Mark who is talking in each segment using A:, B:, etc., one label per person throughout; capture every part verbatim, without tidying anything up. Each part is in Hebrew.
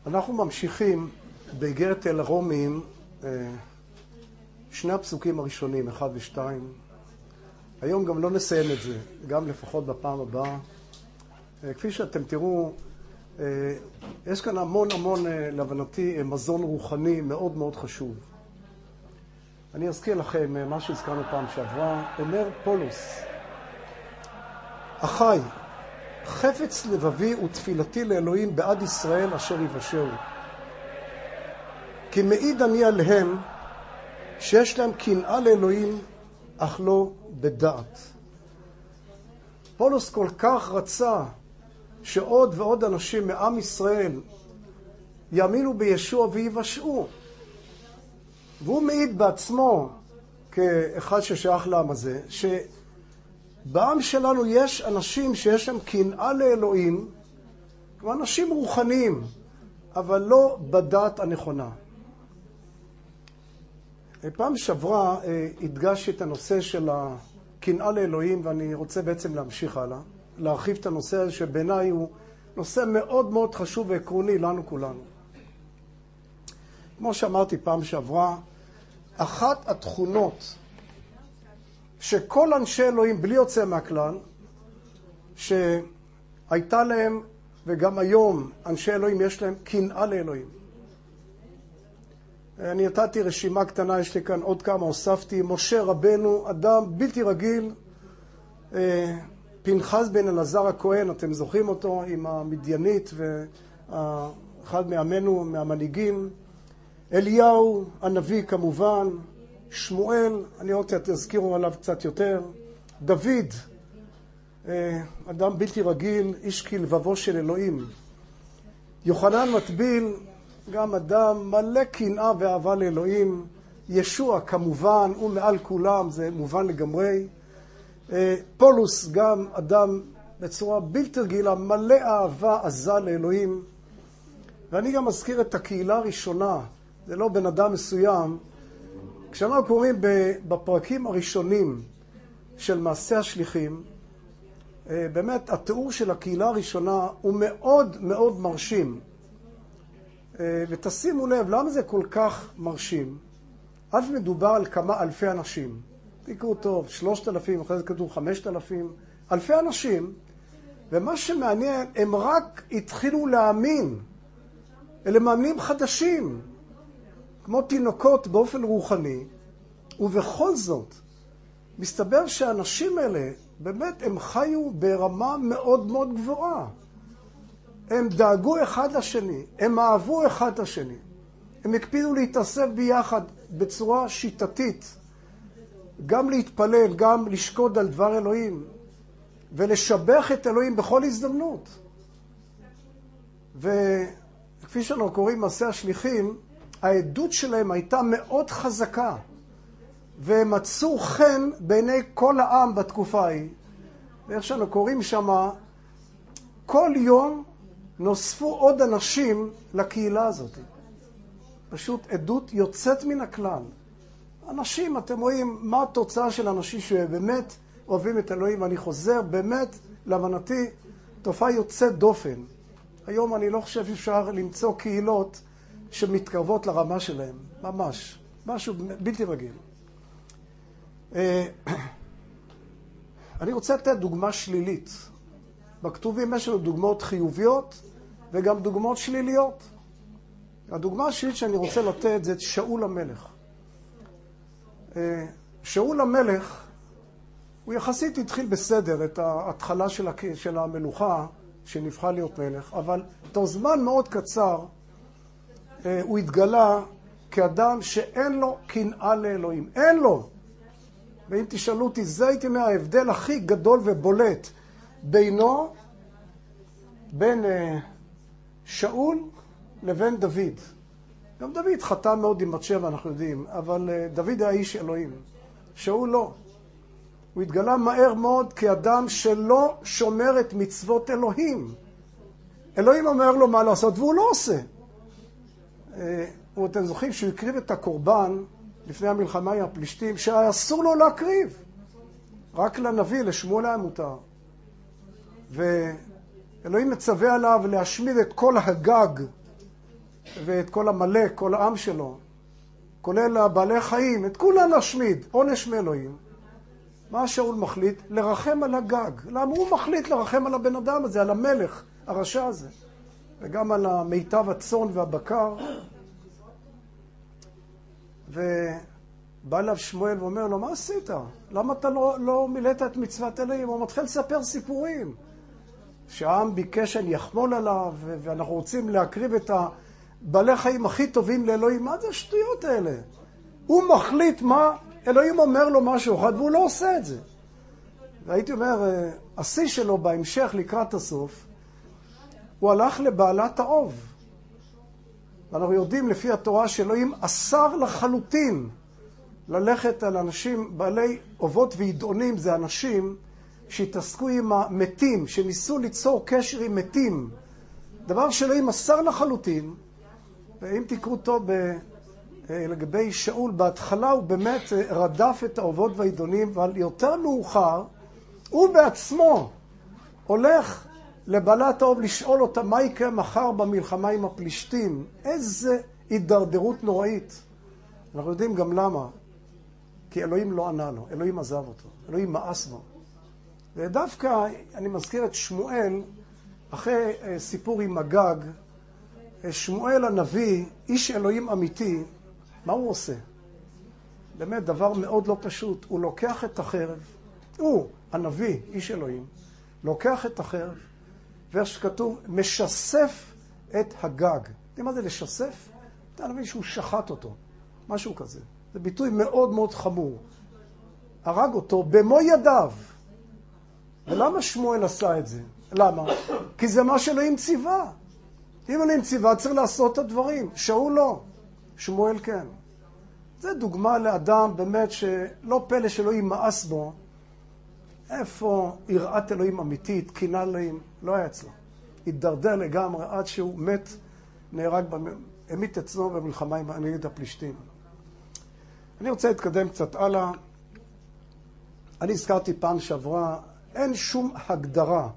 A: אנחנו ממשיכים באיגרת אל הרומיים, שני הפסוקים הראשונים, אחד ושתיים. היום גם לא נסיים את זה, גם לפחות בפעם הבאה. כפי שאתם תראו, יש כאן המון המון, להבנתי, מזון רוחני מאוד מאוד חשוב. אני אזכיר לכם מה שהזכרנו פעם שעברה. אומר פולוס, אחי, חפץ לבבי ותפילתי לאלוהים בעד ישראל אשר יבשרו. כי מעיד אני עליהם שיש להם קנאה לאלוהים, אך לא בדעת. פולוס כל כך רצה שעוד ועוד אנשים מעם ישראל יאמינו בישוע ויבשעו. והוא מעיד בעצמו, כאחד ששייך לעם הזה, שבעם שלנו יש אנשים שיש להם קנאה לאלוהים, כמו אנשים רוחניים, אבל לא בדעת הנכונה. פעם שעברה הדגשתי את הנושא של הקנאה לאלוהים, ואני רוצה בעצם להמשיך הלאה, להרחיב את הנושא הזה שבעיניי הוא נושא מאוד מאוד חשוב ועקרוני לנו כולנו. כמו שאמרתי פעם שעברה, אחת התכונות שכל אנשי אלוהים בלי יוצא מהכלל, שהייתה להם וגם היום אנשי אלוהים יש להם קנאה לאלוהים. אני נתתי רשימה קטנה, יש לי כאן עוד כמה, הוספתי. משה רבנו, אדם בלתי רגיל, פנחס בן אלעזר הכהן, אתם זוכרים אותו, עם המדיינית ואחד מעמנו, מהמנהיגים. אליהו הנביא כמובן, שמואל, אני רוצה תזכירו עליו קצת יותר. דוד, אדם בלתי רגיל, איש כלבבו של אלוהים. יוחנן מטביל, גם אדם מלא קנאה ואהבה לאלוהים. ישוע כמובן, הוא מעל כולם, זה מובן לגמרי. פולוס גם אדם בצורה בלתי רגילה, מלא אהבה עזה לאלוהים. ואני גם מזכיר את הקהילה הראשונה, זה לא בן אדם מסוים. כשאנחנו קוראים בפרקים הראשונים של מעשה השליחים, באמת התיאור של הקהילה הראשונה הוא מאוד מאוד מרשים. ותשימו לב, למה זה כל כך מרשים? אז מדובר על כמה אלפי אנשים. תקראו טוב, שלושת אלפים, אחרי זה כתוב חמשת אלפים, אלפי אנשים. ומה שמעניין, הם רק התחילו להאמין. אלה מאמינים חדשים, כמו תינוקות באופן רוחני. ובכל זאת, מסתבר שהאנשים האלה, באמת הם חיו ברמה מאוד מאוד גבוהה. הם דאגו אחד לשני, הם אהבו אחד לשני. הם הקפידו להתאסף ביחד בצורה שיטתית, גם להתפלל, גם לשקוד על דבר אלוהים, ולשבח את אלוהים בכל הזדמנות. וכפי שאנחנו קוראים מעשה השליחים, העדות שלהם הייתה מאוד חזקה, והם מצאו חן בעיני כל העם בתקופה ההיא. ואיך שאנחנו קוראים שמה, כל יום נוספו עוד אנשים לקהילה הזאת. פשוט עדות יוצאת מן הכלל. אנשים, אתם רואים מה התוצאה של אנשים שבאמת אוהבים את אלוהים, ואני חוזר באמת להבנתי, תופעה יוצאת דופן. היום אני לא חושב שאפשר למצוא קהילות שמתקרבות לרמה שלהם, ממש. משהו בלתי רגיל. אני רוצה לתת דוגמה שלילית. בכתובים יש לנו דוגמאות חיוביות וגם דוגמאות שליליות. הדוגמה השלילית שאני רוצה לתת זה את שאול המלך. שאול המלך, הוא יחסית התחיל בסדר את ההתחלה של המלוכה שנבחר להיות מלך, אבל תוך זמן מאוד קצר הוא התגלה כאדם שאין לו קנאה לאלוהים. אין לו. ואם תשאלו אותי, זה הייתי מההבדל הכי גדול ובולט בינו, בין שאול לבין דוד. גם דוד חטא מאוד עם בת-שבע, אנחנו יודעים, אבל דוד היה איש אלוהים. שאול לא. הוא התגלה מהר מאוד כאדם שלא שומר את מצוות אלוהים. אלוהים אומר לו מה לעשות, והוא לא עושה. ואתם זוכרים שהוא הקריב את הקורבן לפני המלחמה עם הפלישתים, שאסור לו להקריב. רק לנביא, לשמואל היה מותר. ואלוהים מצווה עליו להשמיד את כל הגג ואת כל המלא, כל העם שלו, כולל הבעלי חיים, את כולם להשמיד, עונש מאלוהים. מה שאול מחליט? לרחם על הגג. למה הוא מחליט לרחם על הבן אדם הזה, על המלך, הרשע הזה, וגם על המיטב הצאן והבקר. ובא אליו שמואל ואומר לו, מה עשית? למה אתה לא, לא מילאת את מצוות אלוהים? הוא מתחיל לספר סיפורים. שהעם ביקש שאני יחמול עליו, ואנחנו רוצים להקריב את הבעלי חיים הכי טובים לאלוהים. מה זה השטויות האלה? הוא מחליט מה, אלוהים אומר לו משהו אחד, והוא לא עושה את זה. והייתי אומר, השיא שלו בהמשך לקראת הסוף, הוא הלך לבעלת האוב. ואנחנו יודעים לפי התורה שאלוהים אסר לחלוטין ללכת על אנשים בעלי אובות וידעונים, זה אנשים שהתעסקו עם המתים, שניסו ליצור קשר עם מתים. דבר שאלוהים אסר לחלוטין, ואם תקראו טוב ב... לגבי שאול, בהתחלה הוא באמת רדף את האובות והעידונים, אבל יותר מאוחר, הוא בעצמו הולך לבעלת האוב לשאול אותה מה יקרה מחר במלחמה עם הפלישתים. איזה הידרדרות נוראית. אנחנו יודעים גם למה. כי אלוהים לא ענה לו, אלוהים עזב אותו, אלוהים מאס בו. ודווקא אני מזכיר את שמואל, אחרי סיפור עם הגג, שמואל הנביא, איש אלוהים אמיתי, מה הוא עושה? באמת דבר מאוד לא פשוט. הוא לוקח את החרב, הוא, הנביא, איש אלוהים, לוקח את החרב, ואיך שכתוב, משסף את הגג. יודעים מה זה לשסף? אתה נבין שהוא שחט אותו, משהו כזה. זה ביטוי מאוד מאוד חמור. הרג אותו במו ידיו. ולמה שמואל עשה את זה? למה? כי זה מה שאלוהים ציווה. אם אלוהים ציווה, צריך לעשות את הדברים. שאול לא. שמואל כן. זה דוגמה לאדם באמת שלא פלא שאלוהים מאס בו. איפה יראת אלוהים אמיתית, קנאה אלוהים, לא היה אצלו. התדרדר לגמרי עד שהוא מת, נהרג, המית אצלו במלחמה עם נגד הפלישתים. אני רוצה להתקדם קצת הלאה. אני הזכרתי פעם שעברה, אין שום הגדרה,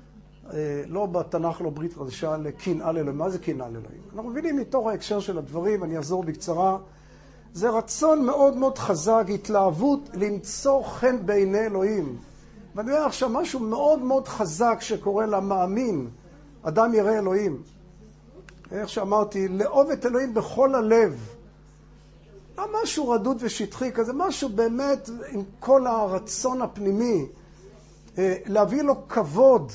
A: לא בתנ"ך, לא ברית חדשה, לקנאה לאלוהים. מה זה קנאה לאלוהים? אנחנו מבינים מתוך ההקשר של הדברים, אני אעזור בקצרה. זה רצון מאוד מאוד חזק, התלהבות למצוא חן בעיני אלוהים. ואני אומר עכשיו משהו מאוד מאוד חזק שקורה למאמין, אדם ירא אלוהים. איך שאמרתי, לאהוב את אלוהים בכל הלב. לא משהו רדוד ושטחי כזה, משהו באמת עם כל הרצון הפנימי, להביא לו כבוד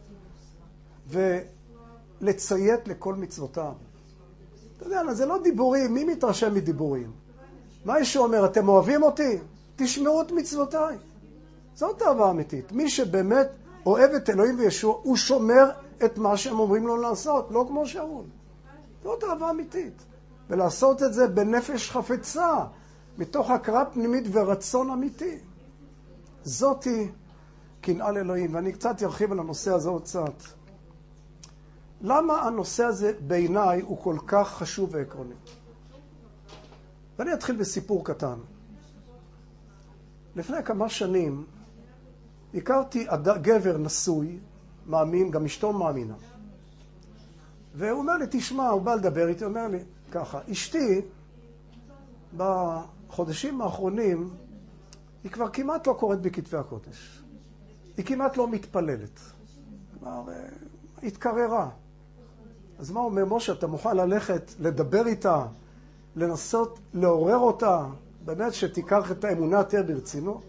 A: ולציית לכל מצוותיו. אתה יודע, זה לא דיבורים, מי מתרשם מדיבורים? מה ישוע אומר? אתם אוהבים אותי? תשמעו את מצוותיי. זאת אהבה אמיתית. מי שבאמת אוהב את אלוהים וישוע, הוא שומר את מה שהם אומרים לו לעשות, לא כמו שאול. זאת אהבה אמיתית. ולעשות את זה בנפש חפצה, מתוך הכרה פנימית ורצון אמיתי. זאת היא קנאה לאלוהים, ואני קצת ארחיב על הנושא הזה עוד קצת. למה הנושא הזה בעיניי הוא כל כך חשוב ועקרוני? ואני אתחיל בסיפור קטן. לפני כמה שנים הכרתי גבר נשוי, מאמין, גם אשתו מאמינה. והוא אומר לי, תשמע, הוא בא לדבר איתי, הוא אומר לי, ככה, אשתי בחודשים האחרונים היא כבר כמעט לא קוראת בכתבי הקודש. היא כמעט לא מתפללת. כלומר, התקררה. אז מה אומר משה? אתה מוכן ללכת, לדבר איתה, לנסות לעורר אותה, באמת שתיקח את האמונה יותר ברצינות?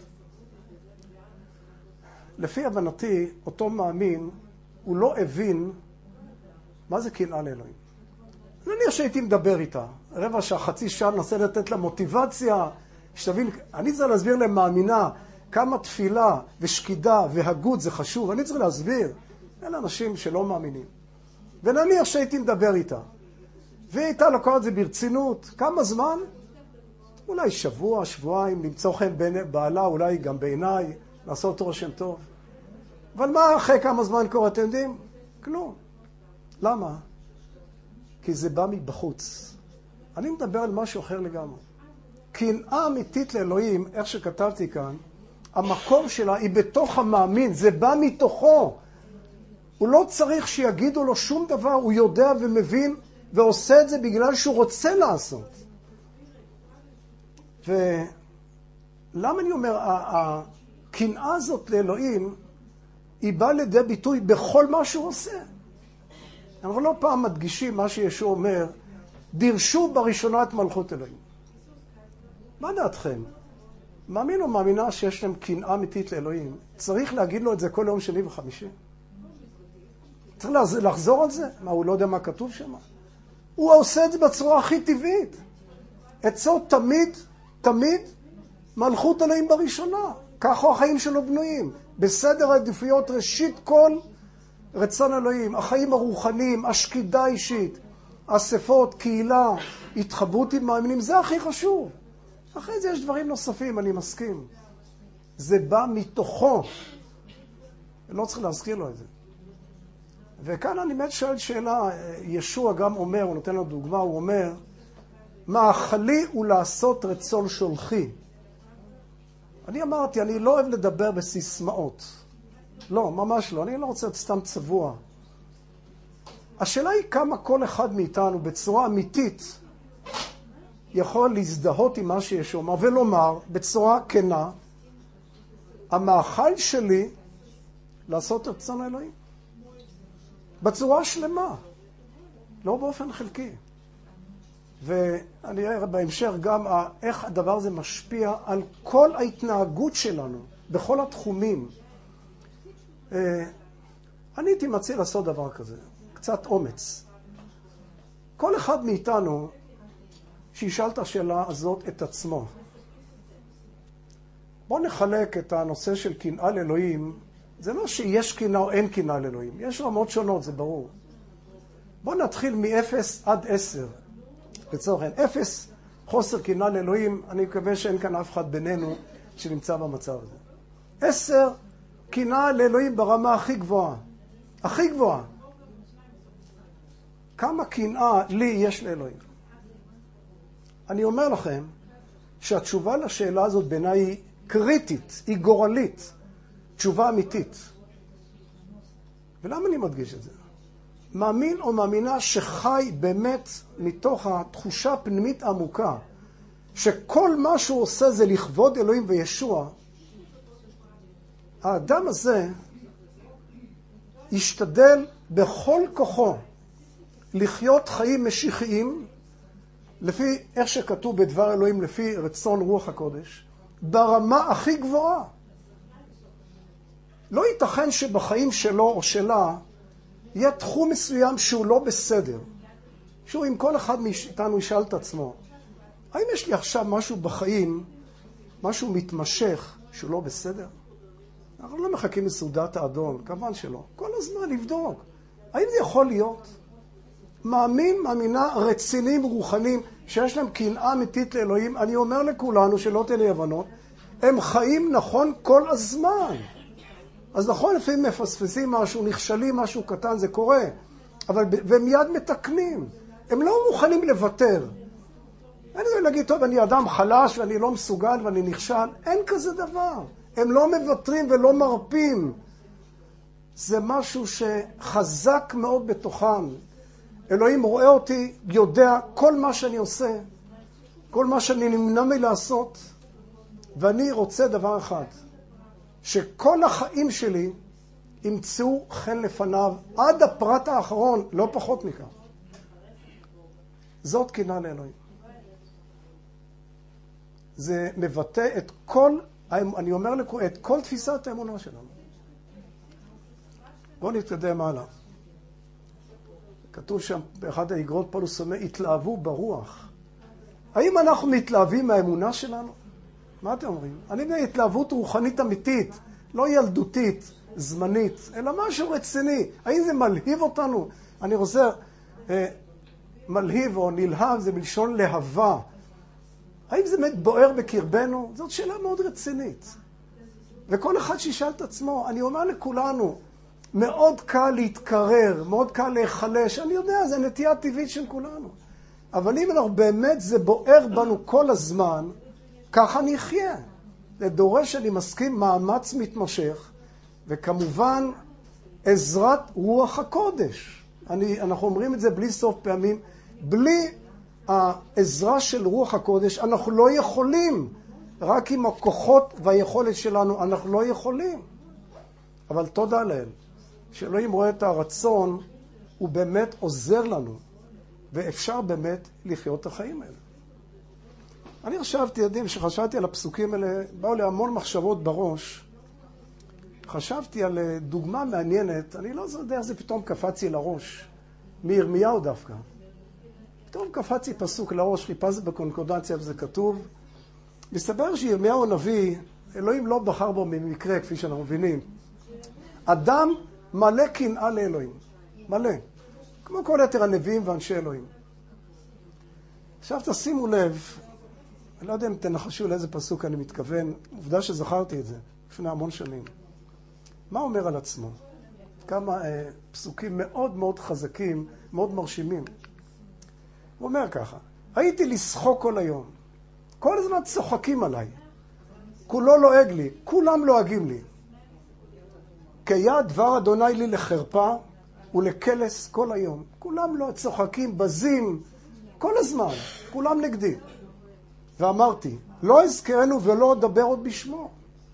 A: לפי הבנתי, אותו מאמין, הוא לא הבין מה זה קנאה לאלוהים. נניח שהייתי מדבר איתה, רבע שעה, חצי שעה, ננסה לתת לה מוטיבציה, שתבין, אני צריך להסביר להם מאמינה, כמה תפילה ושקידה והגות זה חשוב, אני צריך להסביר. אלה אנשים שלא מאמינים. ונניח שהייתי מדבר איתה, והיא הייתה לקחת את זה ברצינות, כמה זמן? אולי שבוע, שבועיים, למצוא חן בין בעלה, אולי גם בעיניי, לעשות רושם טוב. אבל מה אחרי כמה זמן קורה, אתם יודעים? כלום. למה? כי זה בא מבחוץ. אני מדבר על משהו אחר לגמרי. קנאה אמיתית לאלוהים, איך שכתבתי כאן, המקום שלה היא בתוך המאמין, זה בא מתוכו. הוא לא צריך שיגידו לו שום דבר, הוא יודע ומבין ועושה את זה בגלל שהוא רוצה לעשות. ולמה אני אומר, הקנאה הזאת לאלוהים, היא באה לידי ביטוי בכל מה שהוא עושה. אנחנו לא פעם מדגישים מה שישוע אומר, דירשו בראשונה את מלכות אלוהים. מה דעתכם? מאמין או מאמינה שיש להם קנאה אמיתית לאלוהים? צריך להגיד לו את זה כל יום שני וחמישי? צריך לחזור על זה? מה, הוא לא יודע מה כתוב שם? הוא עושה את זה בצורה הכי טבעית. אצלו תמיד, תמיד מלכות אלוהים בראשונה. ככה החיים שלו בנויים. בסדר העדיפויות ראשית כל רצון אלוהים. החיים הרוחניים, השקידה אישית, אספות, קהילה, התחברות עם מאמינים, זה הכי חשוב. אחרי זה יש דברים נוספים, אני מסכים. זה בא מתוכו. לא צריך להזכיר לו את זה. וכאן אני באמת שואל שאלה, ישוע גם אומר, הוא נותן לו דוגמה, הוא אומר, מאכלי הוא לעשות רצון שולחי. אני אמרתי, אני לא אוהב לדבר בסיסמאות. לא, ממש לא, אני לא רוצה להיות סתם צבוע. השאלה היא כמה כל אחד מאיתנו בצורה אמיתית יכול להזדהות עם מה שישוע אומר ולומר בצורה כנה, המאכל שלי לעשות רצון האלוהים. בצורה שלמה, לא באופן חלקי. ואני אראה בהמשך גם איך הדבר הזה משפיע על כל ההתנהגות שלנו, בכל התחומים. אני הייתי מציע לעשות דבר כזה, קצת אומץ. כל אחד מאיתנו שישאל את השאלה הזאת את עצמו. בואו נחלק את הנושא של קנאה לאלוהים. זה לא שיש קנאה או אין קנאה לאלוהים. יש רמות שונות, זה ברור. בואו נתחיל מ-אפס עד עשר. לצורך העניין, אפס חוסר קנאה לאלוהים, אני מקווה שאין כאן אף אחד בינינו שנמצא במצב הזה. עשר, קנאה לאלוהים ברמה הכי גבוהה. הכי גבוהה. כמה קנאה לי יש לאלוהים? אני אומר לכם שהתשובה לשאלה הזאת בעיניי היא קריטית, היא גורלית, תשובה אמיתית. ולמה אני מדגיש את זה? מאמין או מאמינה שחי באמת מתוך התחושה הפנימית העמוקה, שכל מה שהוא עושה זה לכבוד אלוהים וישוע, האדם הזה ישתדל בכל כוחו לחיות חיים משיחיים, לפי איך שכתוב בדבר אלוהים, לפי רצון רוח הקודש, ברמה הכי גבוהה. לא ייתכן שבחיים שלו או שלה יהיה תחום מסוים שהוא לא בסדר. שהוא, אם כל אחד מאיתנו ישאל את עצמו, האם יש לי עכשיו משהו בחיים, משהו מתמשך שהוא לא בסדר? אנחנו לא מחכים לסעודת האדון, כמובן שלא. כל הזמן לבדוק. האם זה יכול להיות? מאמין, מאמינה, רציניים, רוחניים, שיש להם קנאה אמיתית לאלוהים, אני אומר לכולנו, שלא תהיה לי הבנות, הם חיים נכון כל הזמן. אז נכון, לפעמים מפספסים משהו, נכשלים משהו קטן, זה קורה, אבל והם מיד מתקנים. הם לא מוכנים לוותר. אני לא להגיד, טוב, אני אדם חלש ואני לא מסוגל ואני נכשל. אין כזה דבר. הם לא מוותרים ולא מרפים. זה משהו שחזק מאוד בתוכם. אלוהים רואה אותי, יודע כל מה שאני עושה, כל מה שאני נמנע מלעשות, ואני רוצה דבר אחד, שכל החיים שלי ימצאו חן לפניו עד הפרט האחרון, לא פחות מכך. זאת קנאה לאלוהים. זה מבטא את כל, אני אומר לכם, את כל תפיסת האמונה שלנו. בואו נתקדם הלאה. כתוב שם באחד האגרות פאולוס אומר, התלהבו ברוח. האם אנחנו מתלהבים מהאמונה שלנו? מה אתם אומרים? אני יודע, התלהבות רוחנית אמיתית, לא ילדותית, זמנית, אלא משהו רציני. האם זה מלהיב אותנו? אני רוצה, אה, מלהיב או נלהב זה מלשון להבה. האם זה באמת בוער בקרבנו? זאת שאלה מאוד רצינית. וכל אחד שישאל את עצמו, אני אומר לכולנו, מאוד קל להתקרר, מאוד קל להיחלש, אני יודע, זה נטייה טבעית של כולנו. אבל אם אנחנו באמת, זה בוער בנו כל הזמן, ככה נחיה. זה דורש, אני מסכים, מאמץ מתמשך, וכמובן, עזרת רוח הקודש. אני, אנחנו אומרים את זה בלי סוף פעמים, בלי העזרה של רוח הקודש אנחנו לא יכולים. רק עם הכוחות והיכולת שלנו אנחנו לא יכולים. אבל תודה לאל, שאלוהים רואה את הרצון, הוא באמת עוזר לנו, ואפשר באמת לחיות את החיים האלה. אני חשבתי, יודעים, שחשבתי על הפסוקים האלה, באו לי המון מחשבות בראש. חשבתי על דוגמה מעניינת, אני לא יודע איך זה פתאום קפצי לראש, מירמיהו דווקא. פתאום קפצי פסוק לראש, חיפשתי בקונקורדנציה וזה כתוב. מסתבר שירמיהו הנביא, אלוהים לא בחר בו ממקרה, כפי שאנחנו מבינים. אדם מלא קנאה לאלוהים, מלא. כמו כל יתר הנביאים ואנשי אלוהים. עכשיו תשימו לב, אני לא יודע אם תנחשו לאיזה פסוק אני מתכוון, עובדה שזכרתי את זה, לפני המון שנים. מה אומר על עצמו? כמה אה, פסוקים מאוד מאוד חזקים, מאוד מרשימים. הוא אומר ככה, הייתי לשחוק כל היום, כל הזמן צוחקים עליי, כולו לועג לי, כולם לועגים לי. כיד דבר אדוני לי לחרפה ולקלס כל היום. כולם לא צוחקים, בזים, כל הזמן, כולם נגדי. ואמרתי, לא אזכרנו ולא אדבר עוד בשמו.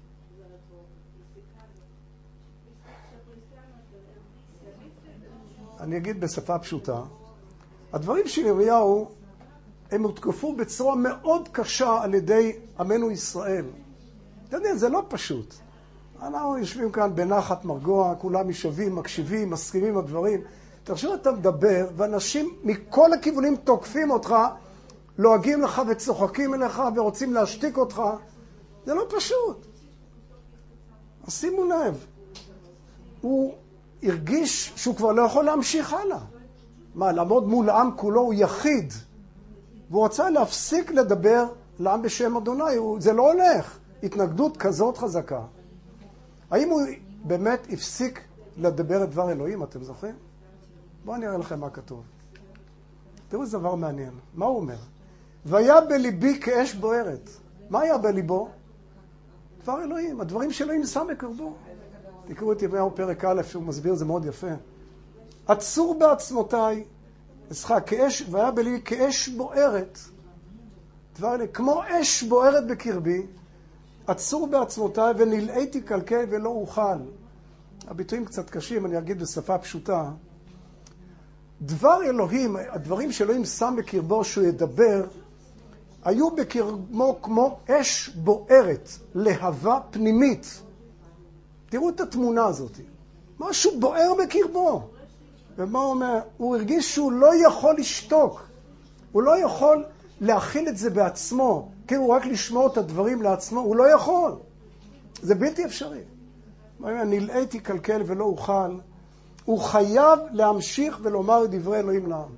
A: אני אגיד בשפה פשוטה, הדברים של ירמיהו, הם הותקפו בצורה מאוד קשה על ידי עמנו ישראל. אתה יודע, זה לא פשוט. אנחנו יושבים כאן בנחת מרגוע, כולם משווים, מקשיבים, מסכימים על דברים. תחשוב, אתה מדבר, ואנשים מכל הכיוונים תוקפים אותך, לועגים לך וצוחקים אליך ורוצים להשתיק אותך. זה לא פשוט. אז שימו לב, הוא הרגיש שהוא כבר לא יכול להמשיך הלאה. מה, לעמוד מול העם כולו הוא יחיד. והוא רצה להפסיק לדבר לעם בשם אדוני. הוא, זה לא הולך. התנגדות כזאת חזקה. האם הוא באמת הפסיק לדבר את דבר אלוהים, אתם זוכרים? בואו אני אראה לכם מה כתוב. תראו, זה דבר מעניין. מה הוא אומר? והיה בליבי כאש בוערת. מה היה בליבו? דבר אלוהים. הדברים של אלוהים שם בקרבו. תקראו את ירמיהו פרק א', שהוא מסביר, זה מאוד יפה. עצור בעצמותיי, אסחה, כאש, והיה בליבי כאש בוערת. דבר אלוהים, כמו אש בוערת בקרבי, עצור בעצמותיי ונלעיתי קלקל ולא אוכל. הביטויים קצת קשים, אני אגיד בשפה פשוטה. דבר אלוהים, הדברים שאלוהים שם בקרבו שהוא ידבר, היו בקרבו כמו אש בוערת, להבה פנימית. תראו את התמונה הזאת. משהו בוער בקרבו. ומה הוא אומר? הוא הרגיש שהוא לא יכול לשתוק. הוא לא יכול להכיל את זה בעצמו. כאילו רק לשמוע את הדברים לעצמו, הוא לא יכול. זה בלתי אפשרי. נלעיתי קלקל ולא אוכל. הוא חייב להמשיך ולומר את דברי אלוהים לעם.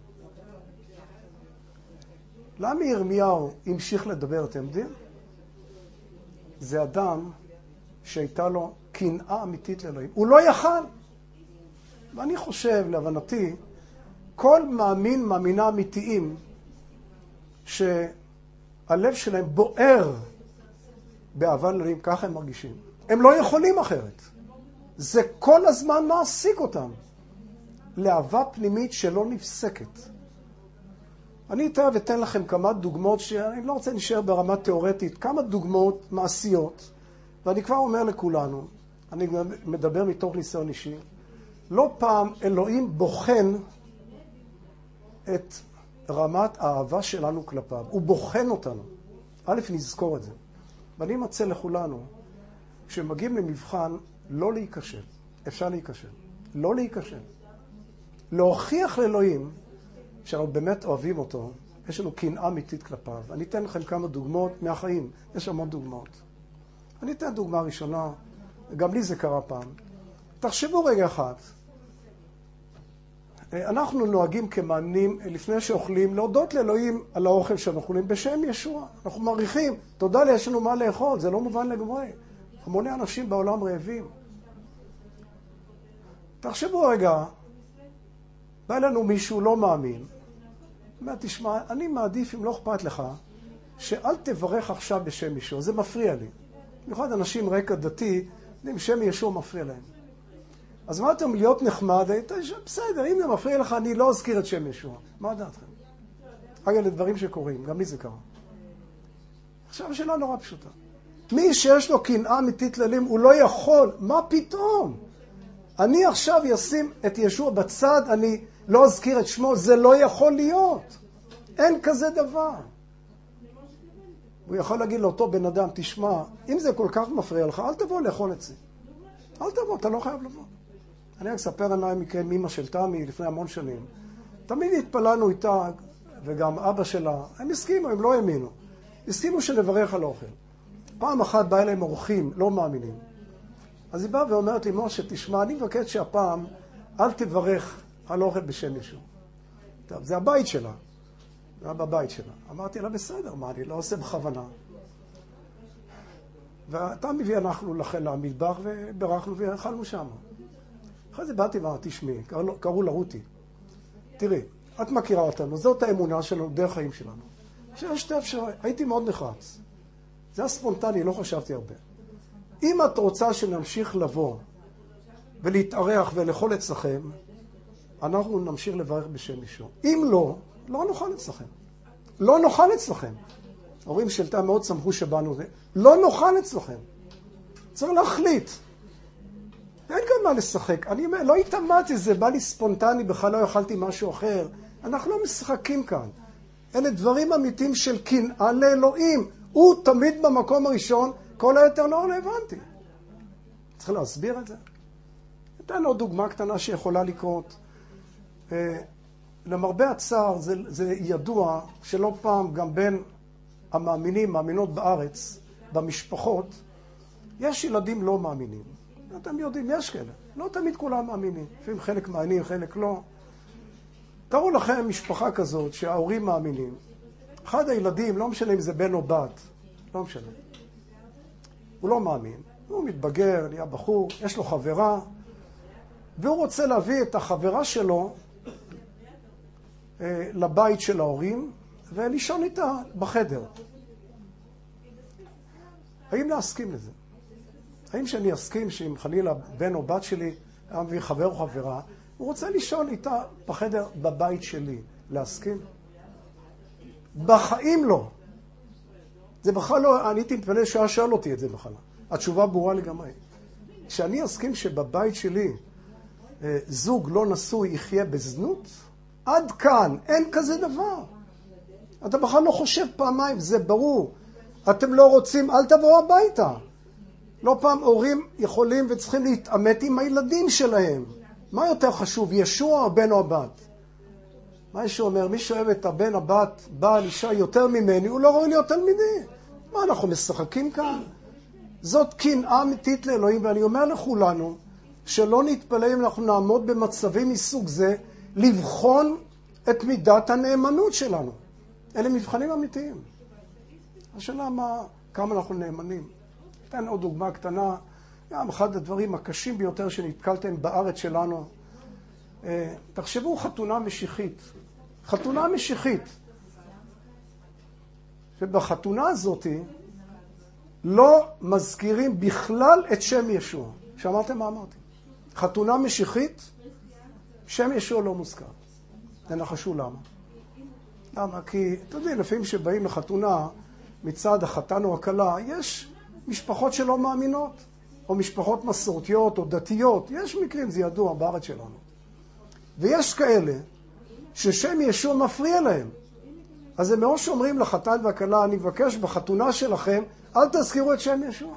A: למה ירמיהו המשיך לדבר, אתם יודעים? זה אדם שהייתה לו קנאה אמיתית לאלוהים. הוא לא יכל. ואני חושב, להבנתי, כל מאמין, מאמינה אמיתיים, שהלב שלהם בוער באהבה לאלוהים, ככה הם מרגישים. הם לא יכולים אחרת. זה כל הזמן מעסיק אותם. לאהבה פנימית שלא נפסקת. אני אתן אתן לכם כמה דוגמאות, שאני לא רוצה להישאר ברמה תיאורטית, כמה דוגמאות מעשיות, ואני כבר אומר לכולנו, אני מדבר מתוך ניסיון אישי, לא פעם אלוהים בוחן את רמת האהבה שלנו כלפיו. הוא בוחן אותנו. א', נזכור את זה. ואני מצא לכולנו, כשמגיעים למבחן, לא להיכשל. אפשר להיכשל. לא להיכשל. להוכיח לאלוהים שאנחנו באמת אוהבים אותו, יש לנו קנאה אמיתית כלפיו. אני אתן לכם כמה דוגמאות מהחיים. יש המון דוגמאות. אני אתן דוגמה ראשונה, גם לי זה קרה פעם. תחשבו רגע אחת. אנחנו נוהגים כמאמינים, לפני שאוכלים, להודות לאלוהים על האוכל שאנחנו אוכלים בשם ישוע. אנחנו מעריכים, תודה לי, יש לנו מה לאכול, זה לא מובן לגמרי. המוני אנשים בעולם רעבים. תחשבו רגע, בא לנו מישהו לא מאמין. אומר, תשמע, אני מעדיף, אם לא אכפת לך, שאל תברך עכשיו בשם ישוע, זה מפריע לי. במיוחד אנשים רקע דתי, אם שם ישוע מפריע להם. אז מה אתם להיות נחמד? בסדר, אם זה מפריע לך, אני לא אזכיר את שם ישוע. מה דעתכם? אגב, אלה דברים שקורים, גם לי זה קרה. עכשיו השאלה נורא פשוטה. מי שיש לו קנאה אמיתית לאלים, הוא לא יכול. מה פתאום? אני עכשיו אשים את ישוע בצד, אני לא אזכיר את שמו, זה לא יכול להיות. אין כזה דבר. הוא יכול להגיד לאותו בן אדם, תשמע, אם זה כל כך מפריע לך, אל תבוא לאכול את זה. אל תבוא, אתה לא חייב לבוא. אני אספר עליי מקרה עם אמא של תמי לפני המון שנים. תמיד התפללנו איתה, וגם אבא שלה, הם הסכימו, הם לא האמינו. הסכימו שנברך על אוכל. פעם אחת בא אליהם אורחים, לא מאמינים. אז היא באה ואומרת לי, משה, תשמע, אני מבקש שהפעם אל תברך על אוכל בשם ישוע. טוב, זה הבית שלה. זה היה בבית שלה. אמרתי לה, בסדר, מה, אני לא עושה בכוונה. ואתה מביא אנחנו לכן למטבח, וברכנו ואכלנו שם. אחרי זה באתי ואמרתי, תשמעי, קראו, קראו לה רותי. תראי, את מכירה אותנו, זאת האמונה שלנו, דרך חיים שלנו. שיש שתי אפשרויות, הייתי מאוד נחרץ. זה היה ספונטני, לא חשבתי הרבה. אם את רוצה שנמשיך לבוא ולהתארח ולאכול אצלכם, אנחנו נמשיך לברך בשם ישוע. אם לא, לא נאכל אצלכם. לא נאכל אצלכם. ההורים של תא מאוד שמחו שבאנו זה. לא נאכל אצלכם. צריך להחליט. אין גם מה לשחק. אני אומר, לא התאמתי, זה בא לי ספונטני, בכלל לא אכלתי משהו אחר. אנחנו לא משחקים כאן. אלה דברים אמיתיים של קנאה לאלוהים. הוא תמיד במקום הראשון, כל היתר לא רלוונטי. צריך להסביר את זה. אתן עוד דוגמה קטנה שיכולה לקרות. למרבה הצער, זה, זה ידוע שלא פעם גם בין המאמינים, מאמינות בארץ, במשפחות, יש ילדים לא מאמינים. אתם יודעים, יש כאלה. לא תמיד כולם מאמינים. לפעמים חלק מאמינים, חלק לא. תראו לכם משפחה כזאת שההורים מאמינים. אחד הילדים, לא משנה אם זה בן או בת, לא משנה. הוא לא מאמין. הוא מתבגר, נהיה בחור, יש לו חברה, והוא רוצה להביא את החברה שלו אה, לבית של ההורים, ולישון איתה בחדר. האם להסכים לזה? האם שאני אסכים שאם חלילה בן או בת שלי היה מביא חבר או חברה, הוא רוצה לישון איתה בחדר בבית שלי. להסכים? בחיים לא. זה בכלל לא, אני הייתי מתפלא שהיה שואל אותי את זה בכלל. התשובה ברורה לגמרי. כשאני אסכים שבבית שלי זוג לא נשוי יחיה בזנות, עד כאן, אין כזה דבר. אתה בכלל לא חושב פעמיים, זה ברור. אתם לא רוצים, אל תבואו הביתה. לא פעם הורים יכולים וצריכים להתעמת עם הילדים שלהם. מה יותר חשוב, ישוע או בן או הבת? מה ישוע אומר? מי שאוהב את הבן, הבת, בעל, אישה יותר ממני, הוא לא ראוי להיות תלמידי. מה, אנחנו משחקים כאן? זאת קנאה אמיתית לאלוהים, ואני אומר לכולנו, שלא נתפלא אם אנחנו נעמוד במצבים מסוג זה, לבחון את מידת הנאמנות שלנו. אלה מבחנים אמיתיים. השאלה מה, כמה אנחנו נאמנים. אתן עוד דוגמה קטנה, גם אחד הדברים הקשים ביותר שנתקלתם בארץ שלנו. תחשבו חתונה משיחית. חתונה משיחית. שבחתונה הזאת לא מזכירים בכלל את שם ישוע. שמעתם מה אמרתי? חתונה משיחית, שם ישוע לא מוזכר. תנחשו למה. למה? כי, אתה יודע, לפעמים שבאים לחתונה מצד החתן או הכלה, יש משפחות שלא מאמינות, או משפחות מסורתיות או דתיות. יש מקרים, זה ידוע בארץ שלנו. ויש כאלה ששם ישוע מפריע להם. אז הם מראש אומרים לחתן והכלה, אני מבקש בחתונה שלכם, אל תזכירו את שם ישוע.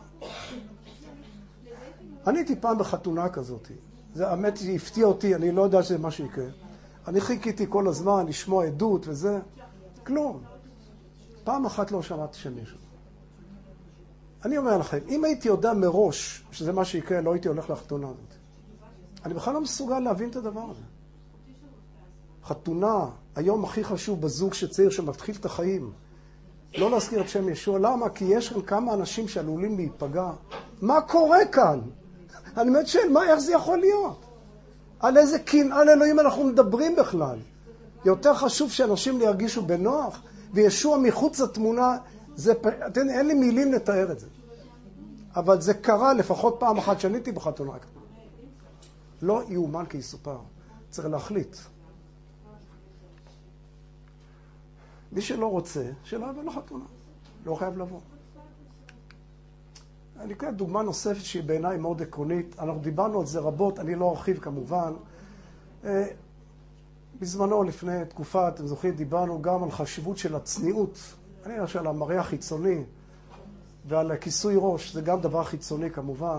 A: אני הייתי פעם בחתונה כזאת. זה האמת שהפתיע אותי, אני לא יודע שזה מה שיקרה. אני חיכיתי כל הזמן לשמוע עדות וזה. כלום. פעם אחת לא שמעתי שם ישוע. אני אומר לכם, אם הייתי יודע מראש שזה מה שיקרה, לא הייתי הולך לחתונה הזאת. אני בכלל לא מסוגל להבין את הדבר הזה. חתונה, היום הכי חשוב בזוג שצעיר שמתחיל את החיים. לא להזכיר את שם ישוע. למה? כי יש כאן כמה אנשים שעלולים להיפגע. מה קורה כאן? אני באמת שואל, מה, איך זה יכול להיות? על איזה קנאה לאלוהים אנחנו מדברים בכלל? יותר חשוב שאנשים ירגישו בנוח, וישוע מחוץ לתמונה, זה, אתן, אין לי מילים לתאר את זה. אבל זה קרה לפחות פעם אחת שאני הייתי בחתונה. לא יאומן כי יסופר. צריך להחליט. מי שלא רוצה, שלא יבוא לחתונה. לא חייב לבוא. אני אקרא דוגמה נוספת שהיא בעיניי מאוד עקרונית. אנחנו דיברנו על זה רבות, אני לא ארחיב כמובן. בזמנו, לפני תקופה, אתם זוכרים, דיברנו גם על חשיבות של הצניעות. אני חושב על המראה החיצוני ועל כיסוי ראש, זה גם דבר חיצוני כמובן.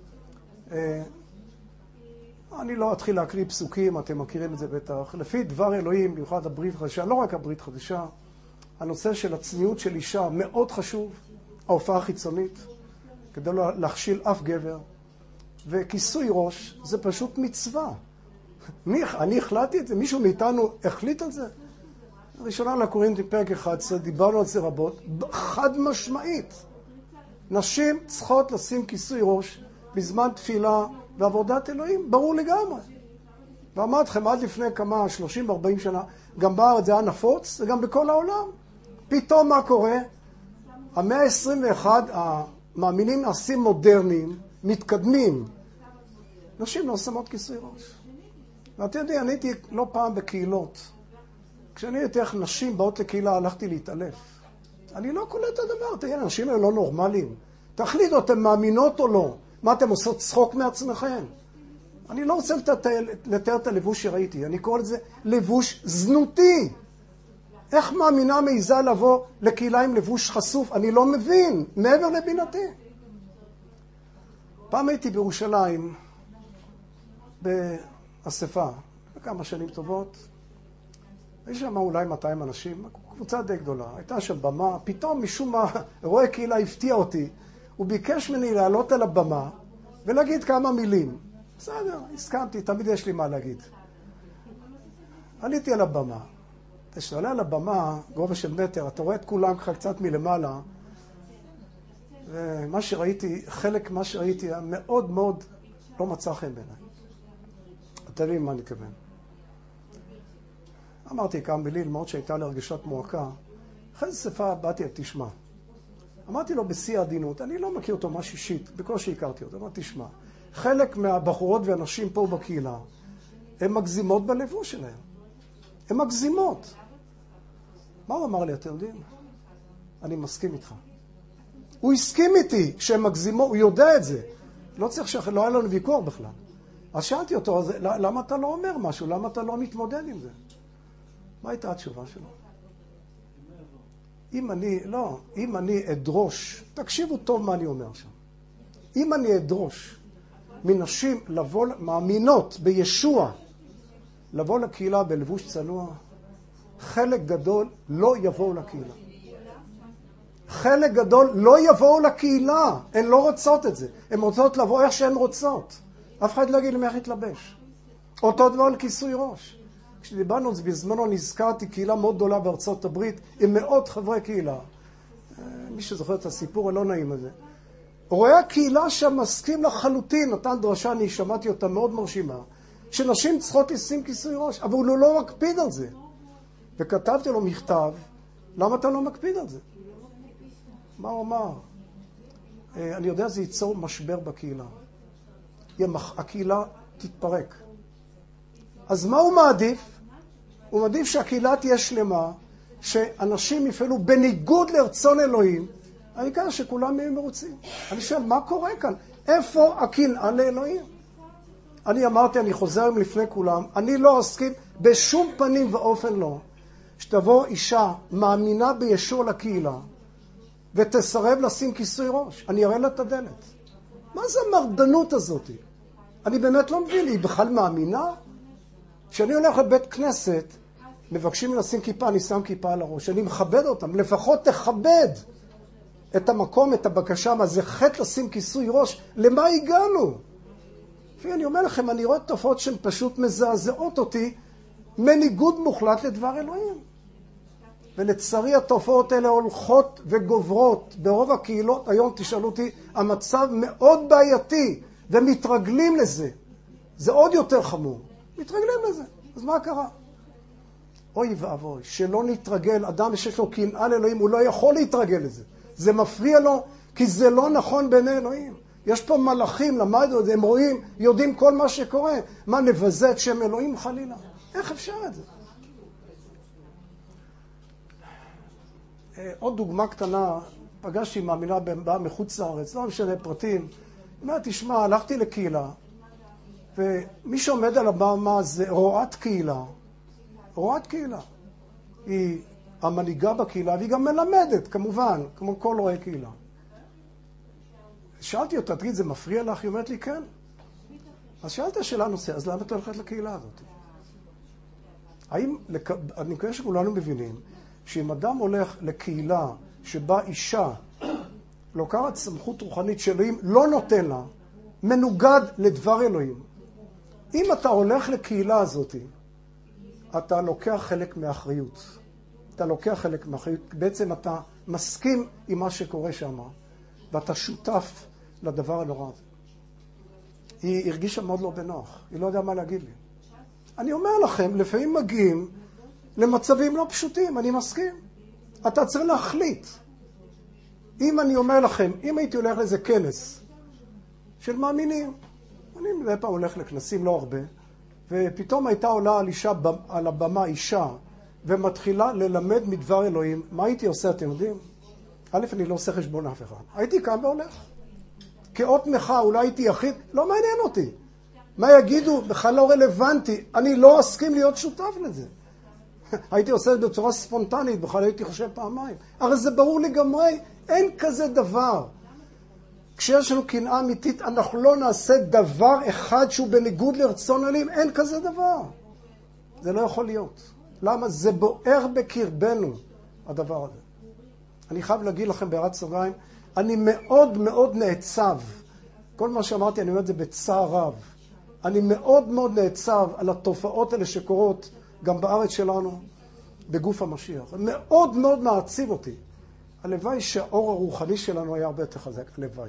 A: אני לא אתחיל להקריא פסוקים, אתם מכירים את זה בטח. לפי דבר אלוהים, במיוחד הברית חדשה, לא רק הברית חדשה, הנושא של הצניעות של אישה מאוד חשוב, ההופעה החיצונית, כדי לא להכשיל אף גבר. וכיסוי ראש זה פשוט מצווה. אני, אני החלטתי את זה, מישהו מאיתנו החליט על זה. ראשונה לקורינתים פרק אחד עשרה, דיברנו על זה רבות, חד משמעית. נשים צריכות לשים כיסוי ראש בזמן תפילה ועבודת אלוהים, ברור לגמרי. ואמרתי לכם, עד לפני כמה, שלושים ארבעים שנה, גם בארץ זה היה נפוץ, וגם בכל העולם. פתאום מה קורה? המאה ה-עשרים ואחת, המאמינים נעשים מודרניים, מתקדמים. נשים לא שמות כיסוי ראש. ואתה יודע, אני הייתי לא פעם בקהילות. כשאני הייתי איך נשים באות לקהילה, הלכתי להתעלף. אני לא קולט את הדבר, תראה, אנשים האלה לא נורמליים. תחליטו, אתם מאמינות או לא? מה אתם עושות צחוק מעצמכם? אני לא רוצה לתאר את הלבוש שראיתי, אני קורא לזה לבוש זנותי. איך מאמינה מעיזה לבוא לקהילה עם לבוש חשוף? אני לא מבין, מעבר לבינתי. פעם הייתי בירושלים, באספה, בכמה שנים טובות. יש שם אולי מאתיים אנשים, קבוצה די גדולה. הייתה שם במה, פתאום משום מה, רואה קהילה הפתיע אותי. הוא ביקש ממני לעלות על הבמה ולהגיד כמה מילים. בסדר, הסכמתי, תמיד יש לי מה להגיד. עליתי על הבמה. כשאתה עולה על הבמה, גובה של מטר, אתה רואה את כולם ככה קצת מלמעלה. ומה שראיתי, חלק מה שראיתי, מאוד מאוד לא מצא חן בעיניי. אתה מבין מה אני מתכוון. אמרתי כמה מילים, מאוד שהייתה לי הרגשת מועקה. אחרי זה שפה באתי, תשמע. אמרתי לו בשיא העדינות, אני לא מכיר אותו ממש אישית, בקושי הכרתי אותו, אמרתי, תשמע. חלק מהבחורות ואנשים פה בקהילה, הן מגזימות בלבוש שלהם. הן מגזימות. מה הוא אמר לי, אתם יודעים? אני מסכים איתך. הוא הסכים איתי שהן מגזימות, הוא יודע את זה. לא צריך שלא היה לנו ויכוח בכלל. אז שאלתי אותו, אז, למה אתה לא אומר משהו? למה אתה לא מתמודד עם זה? מה הייתה התשובה שלו? אם אני, לא, אם אני אדרוש, תקשיבו טוב מה אני אומר שם. אם אני אדרוש מנשים לבוא, מאמינות בישוע, לבוא לקהילה בלבוש צנוע, חלק גדול לא יבואו לקהילה. חלק גדול לא יבואו לקהילה. הן לא רוצות את זה. הן רוצות לבוא איך שהן רוצות. אף אחד לא יגיד להם איך להתלבש. אותו דבר על כיסוי ראש. כשדיברנו את זה בזמנו, נזכרתי קהילה מאוד גדולה בארצות הברית, עם מאות חברי קהילה. מי שזוכר את הסיפור הלא נעים הזה. רואה הקהילה שם מסכים לחלוטין, נתן דרשה, אני שמעתי אותה מאוד מרשימה, שנשים צריכות לשים כיסוי ראש, אבל הוא לא מקפיד על זה. וכתבתי לו מכתב, למה אתה לא מקפיד על זה? מה הוא אמר? אני יודע, זה ייצור משבר בקהילה. הקהילה תתפרק. אז מה הוא מעדיף? הוא מעדיף שהקהילה תהיה שלמה, שאנשים יפעלו בניגוד לרצון אלוהים, העיקר שכולם יהיו מרוצים. אני שואל, מה קורה כאן? איפה הקנאה לאלוהים? אני אמרתי, אני חוזר לפני כולם, אני לא אסכים בשום פנים ואופן לא, שתבוא אישה מאמינה בישוע לקהילה, ותסרב לשים כיסוי ראש. אני אראה לה את הדלת. מה זה המרדנות הזאת? אני באמת לא מבין, היא בכלל מאמינה? כשאני הולך לבית כנסת, מבקשים לשים כיפה, אני שם כיפה על הראש. אני מכבד אותם, לפחות תכבד את המקום, את הבקשה, מה זה חטא לשים כיסוי ראש, למה הגענו? ואני אומר לכם, אני רואה תופעות שהן פשוט מזעזעות אותי, מניגוד מוחלט לדבר אלוהים. ולצערי התופעות האלה הולכות וגוברות. ברוב הקהילות, היום תשאלו אותי, המצב מאוד בעייתי, ומתרגלים לזה. זה עוד יותר חמור. מתרגלים לזה. אז מה קרה? אוי ואבוי, שלא נתרגל, אדם שיש לו קנאה לאלוהים, הוא לא יכול להתרגל לזה. זה מפריע לו, כי זה לא נכון בעיני אלוהים. יש פה מלאכים, למדו את זה, הם רואים, יודעים כל מה שקורה. מה, נבזה את שם אלוהים חלילה? איך אפשר את זה? עוד דוגמה קטנה, פגשתי מאמינה באה מחוץ לארץ, לא משנה פרטים. היא אומרת, תשמע, הלכתי לקהילה, ומי שעומד על הבמה זה רואת קהילה. רואת קהילה. היא המנהיגה בקהילה, והיא גם מלמדת, כמובן, כמו כל רואי קהילה. שאלתי אותה, תגיד, זה מפריע לך? היא אומרת לי, כן. אז שאלתי השאלה נושא, אז למה את הולכת לקהילה הזאת? האם, אני מקווה שכולנו מבינים, שאם אדם הולך לקהילה שבה אישה לוקחת סמכות רוחנית שאלוהים לא נותן לה, מנוגד לדבר אלוהים. אם אתה הולך לקהילה הזאת, אתה לוקח חלק מהאחריות. אתה לוקח חלק מהאחריות. בעצם אתה מסכים עם מה שקורה שם, ואתה שותף לדבר הנורא הזה. היא הרגישה מאוד לא בנוח. היא לא יודעה מה להגיד לי. אני אומר לכם, לפעמים מגיעים למצבים לא פשוטים, אני מסכים. אתה צריך להחליט. אם אני אומר לכם, אם הייתי הולך לאיזה כנס של מאמינים, אני מדי פעם הולך לכנסים לא הרבה, ופתאום הייתה עולה על, אישה, על הבמה אישה, ומתחילה ללמד מדבר אלוהים, מה הייתי עושה, אתם יודעים? א', אני לא עושה חשבון אף אחד. הייתי קם והולך. כאות מחאה, אולי הייתי יחיד, לא מעניין אותי. מה יגידו? בכלל לא רלוונטי. אני לא אסכים להיות שותף לזה. הייתי עושה את זה בצורה ספונטנית, בכלל הייתי חושב פעמיים. הרי זה ברור לגמרי, אין כזה דבר. כשיש לנו קנאה אמיתית, אנחנו לא נעשה דבר אחד שהוא בניגוד לרצון אלוהים, אין כזה דבר. זה לא יכול להיות. למה? זה בוער בקרבנו, הדבר הזה. אני חייב להגיד לכם בהערת סוגריים, אני מאוד מאוד נעצב. כל מה שאמרתי, אני אומר את זה בצער רב. אני מאוד מאוד נעצב על התופעות האלה שקורות גם בארץ שלנו, בגוף המשיח. מאוד מאוד מעציב אותי. הלוואי שהאור הרוחני שלנו היה הרבה יותר חזק. הלוואי.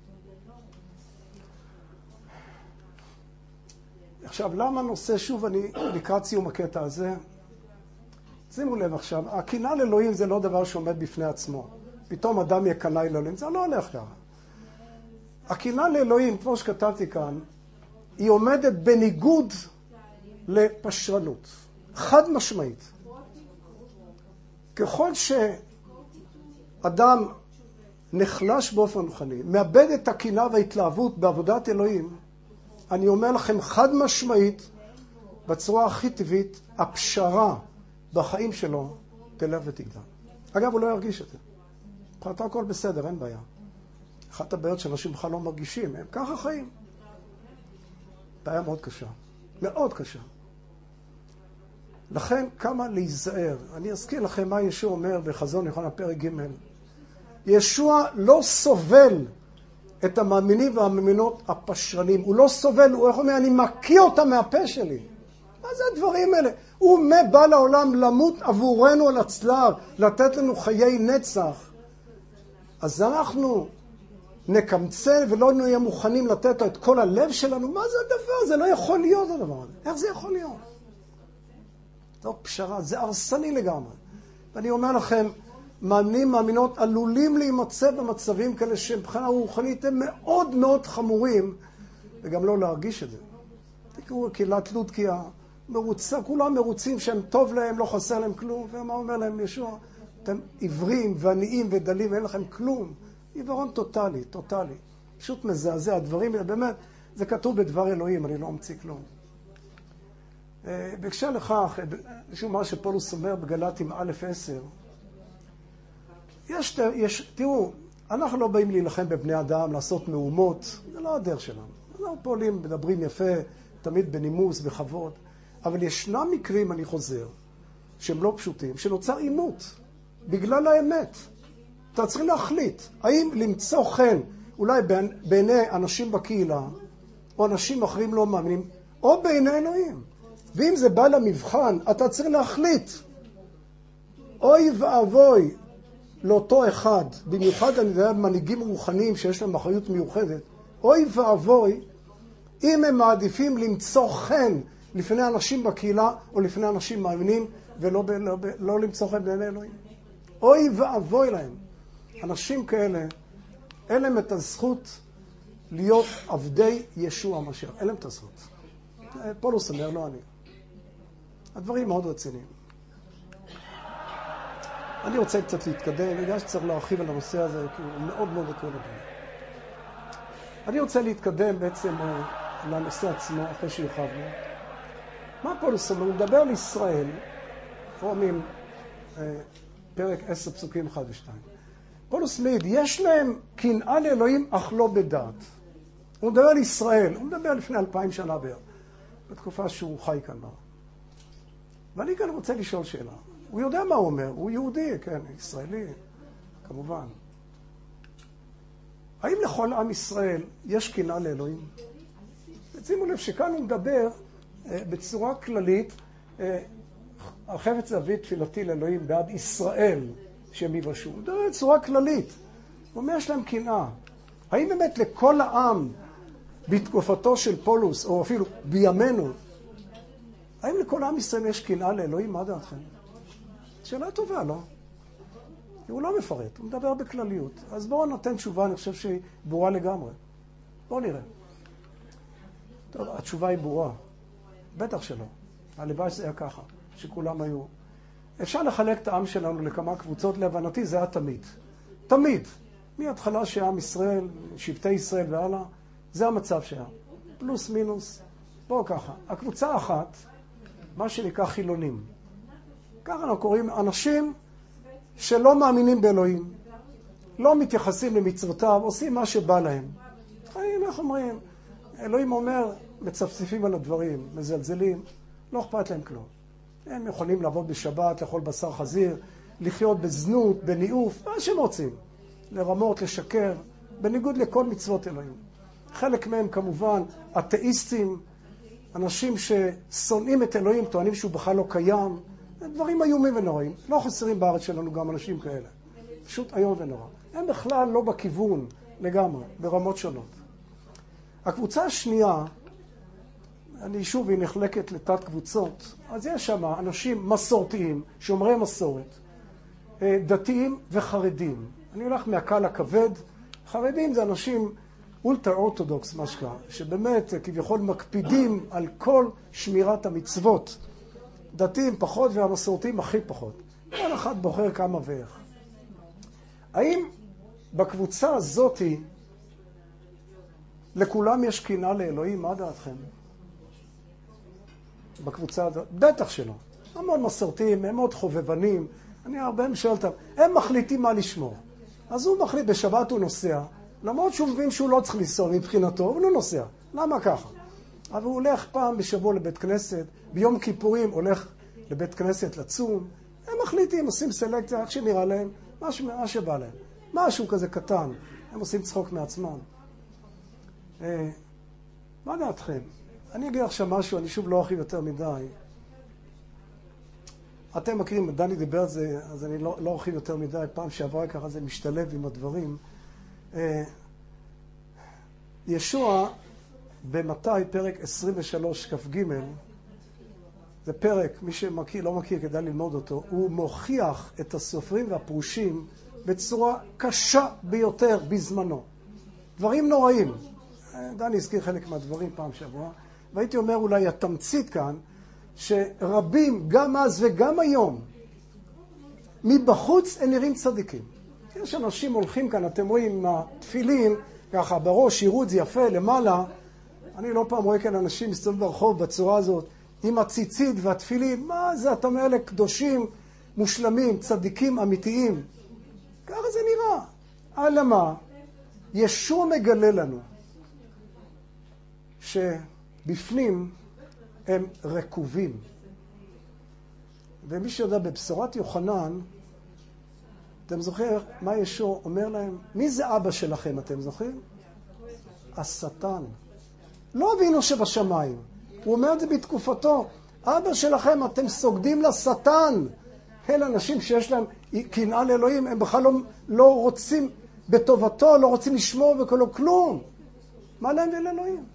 A: עכשיו, למה נושא, שוב, אני לקראת סיום הקטע הזה, שימו לב עכשיו, הקנאה לאלוהים זה לא דבר שעומד בפני עצמו. פתאום אדם יקנאי לאלוהים, זה לא הולך ככה. הקנאה לאלוהים, כמו שכתבתי כאן, היא עומדת בניגוד לפשרנות. חד משמעית. ככל שאדם נחלש באופן רוחני, מאבד את הקנאה וההתלהבות בעבודת אלוהים, אני אומר לכם חד משמעית, בצורה הכי טבעית, הפשרה בחיים שלו תלך ותגדל. אגב, הוא לא ירגיש את זה. מבחינתו הכל בסדר, אין בעיה. אחת הבעיות שאנשים בכלל לא מרגישים, הם ככה חיים. בעיה מאוד קשה. מאוד קשה. לכן, כמה להיזהר. אני אזכיר לכם מה ישוע אומר בחזון יוחנן פרק ג'. ישוע לא סובל את המאמינים והמאמינות הפשרנים. הוא לא סובל, הוא אומר, אני מקיא אותם מהפה שלי. מה זה הדברים האלה? הוא בא לעולם למות עבורנו על הצלב, לתת לנו חיי נצח. אז אנחנו נקמצל ולא נהיה מוכנים לתת לו את כל הלב שלנו. מה זה הדבר? זה לא יכול להיות הדבר הזה. איך זה יכול להיות? זו פשרה, זה הרסני לגמרי. ואני אומר לכם, מאמינים, מאמינות, עלולים להימצא במצבים כאלה שמבחינה רוחנית הם מאוד מאוד חמורים, וגם לא להרגיש את זה. תקראו קהילת לודקיה, מרוצה, כולם מרוצים שהם טוב להם, לא חסר להם כלום, ומה אומר להם ישוע? אתם עיוורים ועניים ודלים, אין לכם כלום. עיוורון טוטלי, טוטלי. פשוט מזעזע, הדברים, באמת, זה כתוב בדבר אלוהים, אני לא אמציא כלום. בהקשר לכך, משום מה שפולוס אומר בגלתים א' עשר, יש, יש, תראו, אנחנו לא באים להילחם בבני אדם, לעשות מהומות, זה לא הדרך שלנו. אנחנו פועלים, מדברים יפה, תמיד בנימוס, בכבוד, אבל ישנם מקרים, אני חוזר, שהם לא פשוטים, שנוצר עימות, בגלל האמת. אתה צריך להחליט, האם למצוא חן, אולי בעיני אנשים בקהילה, או אנשים אחרים לא מאמינים, או בעיני אלוהים. ואם זה בא למבחן, אתה צריך להחליט. אוי ואבוי לאותו אחד, במיוחד אני יודע מנהיגים רוחניים שיש להם אחריות מיוחדת, אוי ואבוי אם הם מעדיפים למצוא חן לפני אנשים בקהילה או לפני אנשים מאמינים, ולא ב, לא, ב, לא למצוא חן בעיני אלוהים. אוי ואבוי להם. אנשים כאלה, אין להם את הזכות להיות עבדי ישוע המשיח. אין להם את הזכות. פולוס אומר, לא אני. הדברים מאוד רציניים. אני רוצה קצת להתקדם, בגלל שצריך להרחיב על הנושא הזה, כי הוא מאוד מאוד עקרוני. אני רוצה להתקדם בעצם לנושא עצמו, אחרי שהרחבנו. מה פולס אומר? הוא מדבר על ישראל, רומים, פרק עשר פסוקים אחד ושתיים. פולס מעיד, יש להם קנאה לאלוהים, אך לא בדעת. הוא מדבר על ישראל, הוא מדבר לפני אלפיים שנה בערך, בתקופה שהוא חי כאן. ואני כאן רוצה לשאול שאלה. הוא יודע מה הוא אומר, הוא יהודי, כן, ישראלי, כמובן. האם לכל עם ישראל יש קנאה לאלוהים? שימו לב שכאן הוא מדבר בצורה כללית, החפץ להביא תפילתי לאלוהים בעד ישראל שהם יבשו. הוא מדבר בצורה כללית. הוא אומר יש להם קנאה. האם באמת לכל העם בתקופתו של פולוס, או אפילו בימינו, האם לכל עם ישראל יש קנאה לאלוהים? מה דעתכם? שאלה טובה, לא? הוא לא מפרט, הוא מדבר בכלליות. אז בואו נותן תשובה, אני חושב שהיא ברורה לגמרי. בואו נראה. טוב, התשובה היא ברורה. בטח שלא. הלוואי שזה היה ככה, שכולם היו. אפשר לחלק את העם שלנו לכמה קבוצות, להבנתי זה היה תמיד. תמיד. מההתחלה שעם ישראל, שבטי ישראל והלאה, זה המצב שהיה. פלוס מינוס. בואו ככה. הקבוצה האחת, מה שנקרא חילונים. ככה אנחנו קוראים אנשים שלא מאמינים באלוהים, לא מתייחסים למצוותיו, עושים מה שבא להם. איך אומרים? אלוהים אומר, מצפצפים על הדברים, מזלזלים, לא אכפת להם כלום. הם יכולים לעבוד בשבת, לאכול בשר חזיר, לחיות בזנות, בניאוף, מה שהם רוצים. לרמות, לשקר, בניגוד לכל מצוות אלוהים. חלק מהם כמובן אתאיסטים, אנשים ששונאים את אלוהים, טוענים שהוא בכלל לא קיים, דברים איומים ונוראים. לא חסרים בארץ שלנו גם אנשים כאלה. פשוט איום ונורא. הם בכלל לא בכיוון לגמרי, ברמות שונות. הקבוצה השנייה, אני שוב, היא נחלקת לתת קבוצות, אז יש שם אנשים מסורתיים, שומרי מסורת, דתיים וחרדים. אני הולך מהקהל הכבד. חרדים זה אנשים אולטרה אורתודוקס, מה שקרה, שבאמת כביכול מקפידים על כל שמירת המצוות. דתיים פחות והמסורתיים הכי פחות. כל אחד בוחר כמה ואיך. האם בקבוצה הזאת לכולם יש קנאה לאלוהים? מה דעתכם? בקבוצה הזאת? בטח שלא. הם מאוד מסורתיים, הם מאוד חובבנים. אני הרבה משואל אותם, הם מחליטים מה לשמור. אז הוא מחליט, בשבת הוא נוסע, למרות שהוא מבין שהוא לא צריך לנסוע מבחינתו, הוא לא נוסע. למה ככה? אבל הוא הולך פעם בשבוע לבית כנסת, ביום כיפורים הולך לבית כנסת לצום. הם מחליטים, עושים סלקציה, איך שנראה להם, מה, ש... מה שבא להם. משהו כזה קטן, הם עושים צחוק מעצמם. אה, מה דעתכם? אני אגיד עכשיו משהו, אני שוב לא ארחיב יותר מדי. אתם מכירים, דני דיבר על זה, אז אני לא, לא ארחיב יותר מדי. פעם שעברה ככה זה משתלב עם הדברים. אה, ישוע במתי, פרק עשרים ושלוש כף ג', זה פרק, מי שמכיר, לא מכיר, כדאי ללמוד אותו, הוא מוכיח את הסופרים והפרושים בצורה קשה ביותר בזמנו. דברים נוראים. דני הזכיר חלק מהדברים פעם שעברה, והייתי אומר אולי התמצית כאן, שרבים, גם אז וגם היום, מבחוץ הם נראים צדיקים. יש אנשים הולכים כאן, אתם רואים, עם התפילין, ככה בראש, שירו את זה יפה, למעלה. אני לא פעם רואה כאן אנשים מסתובבים ברחוב בצורה הזאת, עם הציצית והתפילין. מה זה? אתה אומר אלה קדושים, מושלמים, צדיקים אמיתיים. ככה זה נראה. אלא מה? ישוע מגלה לנו שבפנים הם רקובים. ומי שיודע בבשורת יוחנן, אתם זוכרים מה ישוע אומר להם? מי זה אבא שלכם, אתם זוכרים? השטן. לא אבינו שבשמיים. הוא אומר את זה בתקופתו. אבא שלכם, אתם סוגדים לשטן. אלה אנשים שיש להם קנאה לאלוהים, הם בכלל לא, לא רוצים בטובתו, לא רוצים לשמור וכלו כלום. מה להם לאלוהים?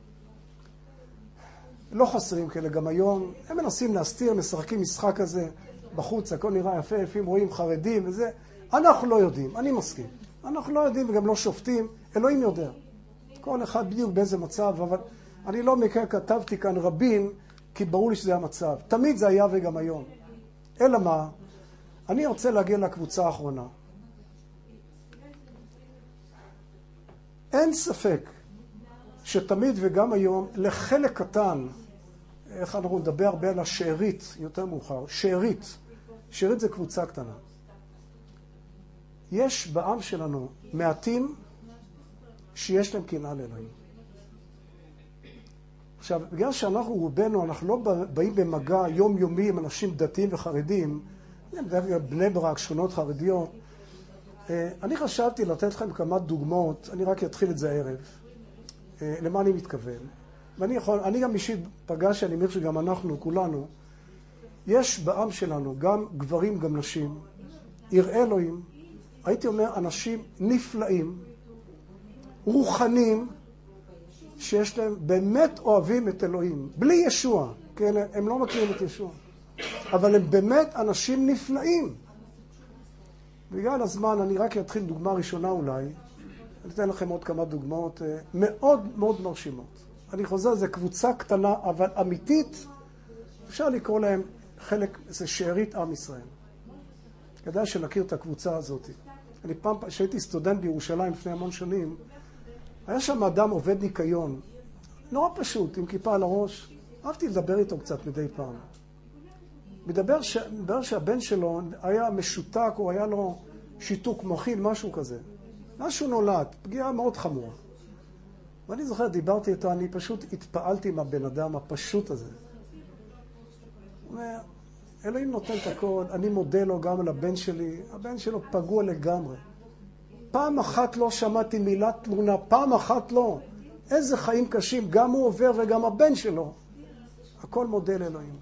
A: לא חסרים כאלה גם היום. הם מנסים להסתיר, משחקים משחק הזה בחוץ, הכל נראה יפה, לפעמים רואים חרדים וזה. אנחנו לא יודעים, אני מסכים. אנחנו לא יודעים וגם לא שופטים, אלוהים יודע. כל אחד בדיוק באיזה מצב, אבל אני לא מכיר, כתבתי כאן רבים, כי ברור לי שזה המצב. תמיד זה היה וגם היום. אלא מה? אני רוצה להגיע לקבוצה האחרונה. אין ספק שתמיד וגם היום לחלק קטן, איך אנחנו נדבר הרבה על השארית, יותר מאוחר, שארית, שארית זה קבוצה קטנה. יש בעם שלנו מעטים שיש להם קנאה לאלוהים. עכשיו, בגלל שאנחנו רובנו, אנחנו לא באים במגע יומיומי עם אנשים דתיים וחרדים, בני ברק, שכונות חרדיות, אני חשבתי לתת לכם כמה דוגמאות, אני רק אתחיל את זה הערב, למה אני מתכוון. ואני יכול, אני גם אישית פגש, אני אומר שגם אנחנו, כולנו, יש בעם שלנו גם גברים, גם נשים, יראי אלוהים, הייתי אומר אנשים נפלאים, רוחנים, שיש להם, באמת אוהבים את אלוהים, בלי ישוע, כן? הם לא מכירים את ישוע, אבל הם באמת אנשים נפלאים. בגלל הזמן אני רק אתחיל דוגמה ראשונה אולי, אני אתן לכם עוד כמה דוגמאות מאוד מאוד מרשימות. אני חוזר, זה קבוצה קטנה אבל אמיתית, אפשר לקרוא להם חלק, זה שארית עם ישראל. כדאי שנכיר את הקבוצה הזאת. אני פעם, כשהייתי סטודנט בירושלים לפני המון שנים, היה שם אדם עובד ניקיון, נורא פשוט, עם כיפה על הראש, אהבתי לדבר איתו קצת מדי פעם. מדבר, ש... מדבר שהבן שלו היה משותק, או היה לו שיתוק מוחין, משהו כזה. משהו נולד, פגיעה מאוד חמורה. ואני זוכר, דיברתי איתו, אני פשוט התפעלתי עם הבן אדם הפשוט הזה. הוא אומר, אלוהים נותן את הכל, אני מודה לו גם על הבן שלי, הבן שלו פגוע לגמרי. פעם אחת לא שמעתי מילת תמונה, פעם אחת לא. איזה חיים קשים, גם הוא עובר וגם הבן שלו. הכל מודה לאלוהים.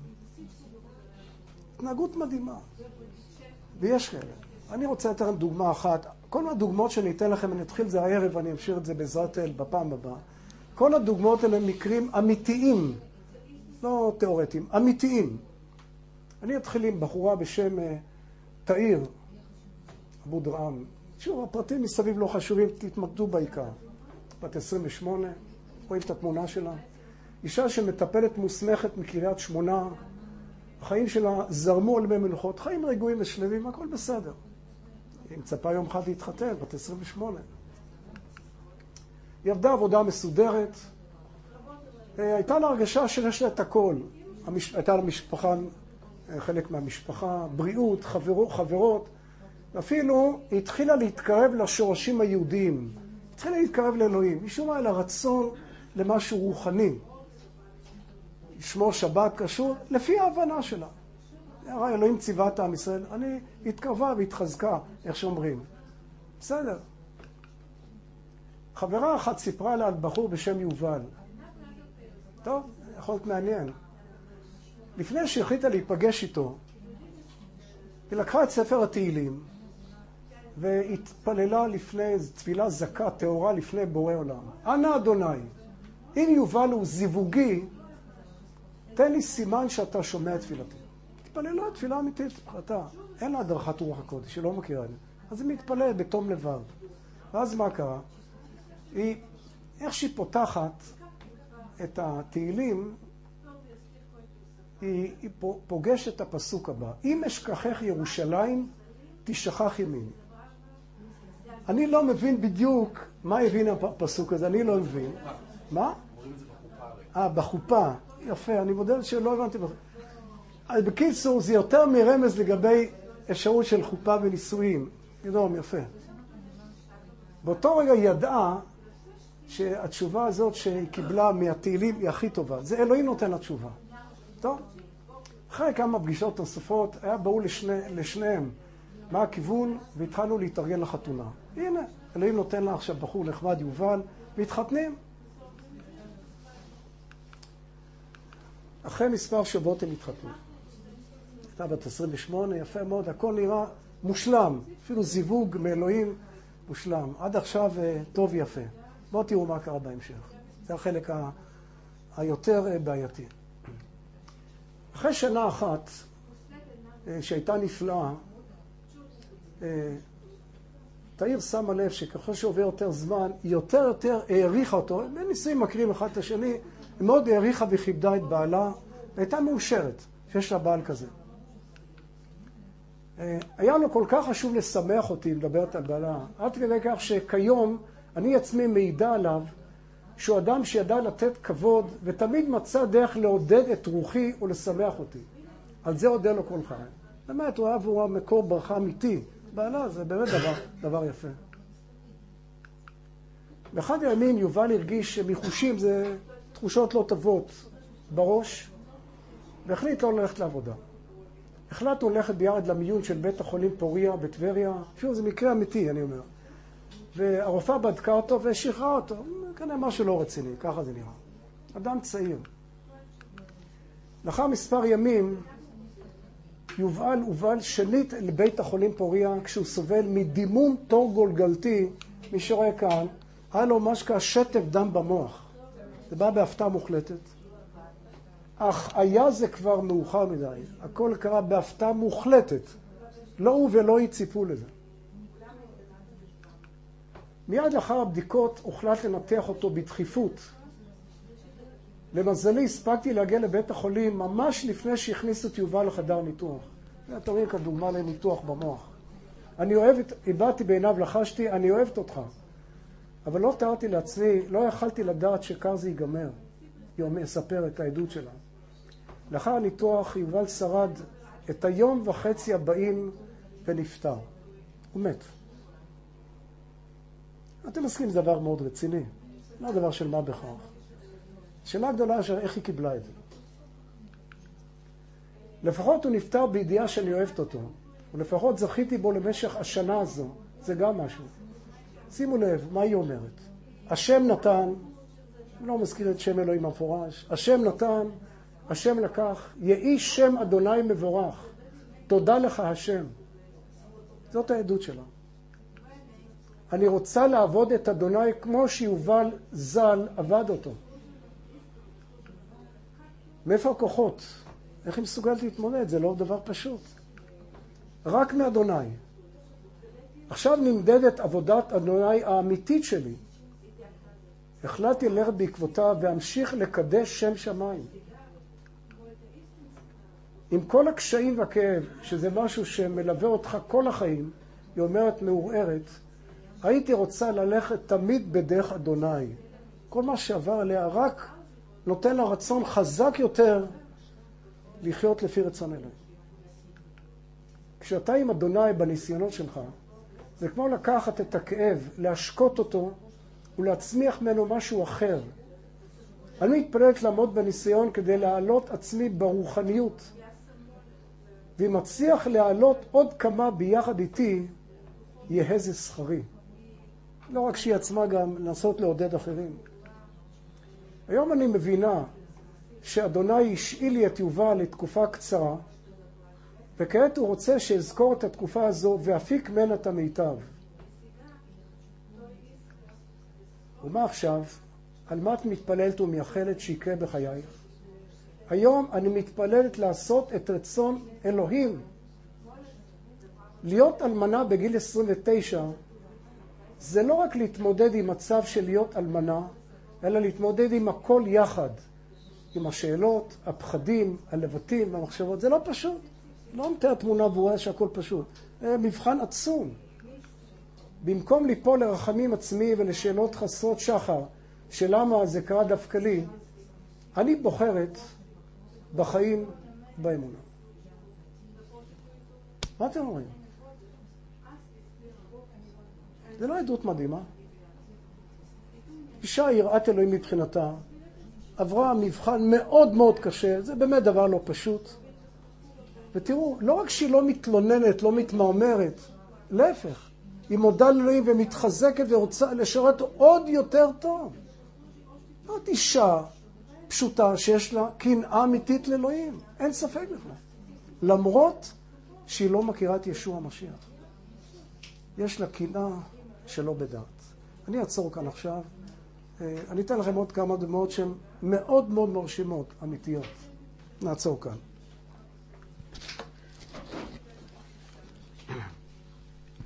A: התנהגות מדהימה. ויש כאלה. אני רוצה לתת לכם דוגמה אחת. כל הדוגמאות שאני אתן לכם, אני אתחיל זה הערב, ואני אמשיך את זה בעזרת אל בפעם הבאה. כל הדוגמאות האלה הם מקרים אמיתיים, לא תיאורטיים, אמיתיים. אני אתחיל עם בחורה בשם תאיר, אבו דרעם. שוב, הפרטים מסביב לא חשובים, תתמקדו בעיקר. בת עשרים ושמונה, רואים את התמונה שלה. אישה שמטפלת מוסמכת מקריית שמונה, החיים שלה זרמו על מי מלוכות, חיים רגועים ושלבים, הכל בסדר. היא מצפה יום אחד להתחתן, בת עשרים ושמונה. היא עבדה עבודה מסודרת, הייתה לה הרגשה שיש לה את הכל. המש... הייתה לה משפחה, חלק מהמשפחה, בריאות, חברו, חברות, ואפילו היא התחילה להתקרב לשורשים היהודיים. היא התחילה להתקרב לאלוהים. משום מה, היה לה רצון למשהו רוחני. לשמור שבת קשור לפי ההבנה שלה. הרי אלוהים ציווה את עם ישראל, אני התקרבה והתחזקה, איך שאומרים. בסדר. חברה אחת סיפרה לה על בחור בשם יובל. טוב, יכול להיות מעניין. לפני שהחליטה להיפגש איתו, היא לקחה את ספר התהילים, והתפללה לפני, תפילה זכה, תאורה לפני בורא עולם. אנא אדוני, אם יובל הוא זיווגי, תן לי סימן שאתה שומע את תפילתי. התפללה תפילה אמיתית, אתה. אין לה הדרכת רוח הקודש, שלא מכירה את זה. אז היא מתפללת בתום לבב. ואז מה קרה? היא, איך שהיא פותחת את התהילים, היא, היא פוגשת את הפסוק הבא. אם אשכחך ירושלים, תשכח ימיני. אני לא מבין בדיוק מה הבין הפסוק הזה, אני לא מבין. מה? אה, בחופה. יפה, אני מודה שלא הבנתי. בקיצור, זה יותר מרמז לגבי אפשרות של חופה ונישואים. ידום, יפה. באותו רגע ידעה שהתשובה הזאת שהיא קיבלה מהתהילים היא הכי טובה. זה אלוהים נותן לה תשובה. טוב? אחרי כמה פגישות נוספות, היה ברור לשני, לשניהם מה הכיוון, והתחלנו להתארגן לחתונה. הנה, אלוהים נותן לה עכשיו בחור נחמד יובל, והתחתנים. אחרי מספר שבועות הם התחתנו. הייתה בת עשרים ושמונה, יפה מאוד, הכל נראה מושלם. אפילו זיווג מאלוהים מושלם. עד עכשיו טוב יפה. בואו תראו מה קרה בהמשך. זה החלק ה... היותר בעייתי. אחרי שנה אחת, שהייתה נפלאה, תאיר שמה לב שככל שעובר יותר זמן, היא יותר יותר העריכה אותו. בנישואים מכירים אחד את השני, היא מאוד העריכה וכיבדה את בעלה, והייתה מאושרת שיש לה בעל כזה. היה לו כל כך חשוב לשמח אותי, מדברת על בעלה, עד כדי כך שכיום אני עצמי מעידה עליו שהוא אדם שידע לתת כבוד ותמיד מצא דרך לעודד את רוחי ולשמח אותי. על זה עודד לו כל חיים. באמת, הוא אהב, הוא מקור ברכה אמיתי. בעלה זה באמת דבר, דבר יפה. באחד הימים יובל הרגיש שמחושים זה תחושות לא טובות בראש, והחליט לא ללכת לעבודה. החלטנו ללכת ביחד למיון של בית החולים פוריה בטבריה. שוב, זה מקרה אמיתי, אני אומר. והרופאה בדקה אותו ושחררה אותו. כנראה משהו לא רציני, ככה זה נראה. אדם צעיר. לאחר מספר ימים, יובל הובל שנית לבית החולים פוריה כשהוא סובל מדימום תור גולגלתי, מי שרואה כאן, היה לו משקע שטף דם במוח. זה בא בהפתעה מוחלטת. אך היה זה כבר מאוחר מדי. הכל קרה בהפתעה מוחלטת. לא הוא ולא היא ציפו לזה. מיד לאחר הבדיקות הוחלט לנתח אותו בדחיפות. למזלי הספקתי להגיע לבית החולים ממש לפני שהכניסו את יובל לחדר ניתוח. אתה רואה כאן דוגמה לניתוח במוח. אני אוהבת, הבאתי בעיניו, לחשתי, אני אוהבת אותך. אבל לא תיארתי לעצמי, לא יכלתי לדעת שכך זה ייגמר. היא מספרת את העדות שלה. לאחר הניתוח יובל שרד את היום וחצי הבאים ונפטר. הוא מת. אתם מסכים, זה דבר מאוד רציני. לא דבר של מה בכך. שאלה גדולה של איך היא קיבלה את זה. לפחות הוא נפטר בידיעה שאני אוהבת אותו. ולפחות זכיתי בו למשך השנה הזו. זה גם משהו. שימו לב, מה היא אומרת? השם נתן, לא מזכיר את שם אלוהים המפורש, השם נתן, השם לקח, יהי שם אדוני מבורך. תודה לך השם. זאת העדות שלה. אני רוצה לעבוד את אדוני כמו שיובל ז"ל עבד אותו. מאיפה הכוחות? איך היא מסוגלת להתמודד? זה לא דבר פשוט. רק מאדוני. עכשיו נמדדת עבודת אדוני האמיתית שלי. החלטתי ללכת בעקבותיו והמשיך לקדש שם שמיים. עם כל הקשיים והכאב, שזה משהו שמלווה אותך כל החיים, היא אומרת מעורערת, הייתי רוצה ללכת תמיד בדרך אדוני. כל מה שעבר עליה רק נותן לה רצון חזק יותר לחיות לפי רצון אלוהים. כשאתה עם אדוני בניסיונות שלך, זה כמו לקחת את הכאב, להשקות אותו ולהצמיח ממנו משהו אחר. אני מתפללת לעמוד בניסיון כדי להעלות עצמי ברוחניות. ואם מצליח להעלות עוד כמה ביחד איתי, יהיה זה שכרי. לא רק שהיא עצמה גם לנסות לעודד אחרים. היום אני מבינה שאדוני השאיל לי את יובל לתקופה קצרה, וכעת הוא רוצה שאזכור את התקופה הזו ואפיק ממנה את המיטב. ומה עכשיו? על מה את מתפללת ומייחלת שיקרה בחייך? היום אני מתפללת לעשות את רצון אלוהים. להיות אלמנה בגיל עשרים ותשע זה לא רק להתמודד עם מצב של להיות אלמנה, אלא להתמודד עם הכל יחד. עם השאלות, הפחדים, הלבטים, המחשבות. זה לא פשוט. לא מתאר תמונה ברורה שהכל פשוט. זה מבחן עצום. במקום ליפול לרחמים עצמי ולשאלות חסרות שחר, שלמה זה קרה דווקא לי, אני בוחרת בחיים באמונה. מה אתם אומרים? זה לא עדות מדהימה. אישה יראת אלוהים מבחינתה, עברה מבחן מאוד מאוד קשה, זה באמת דבר לא פשוט. ותראו, לא רק שהיא לא מתלוננת, לא מתמרמרת, להפך, היא מודה לאלוהים ומתחזקת ורוצה לשרת עוד יותר טוב. זאת אישה פשוטה שיש לה קנאה אמיתית לאלוהים, אין ספק בכלל. למרות שהיא לא מכירה את ישוע המשיח. יש לה קנאה שלא בדעת. אני אעצור כאן עכשיו. אני אתן לכם עוד כמה דוגמאות שהן מאוד מאוד מרשימות, אמיתיות. נעצור כאן.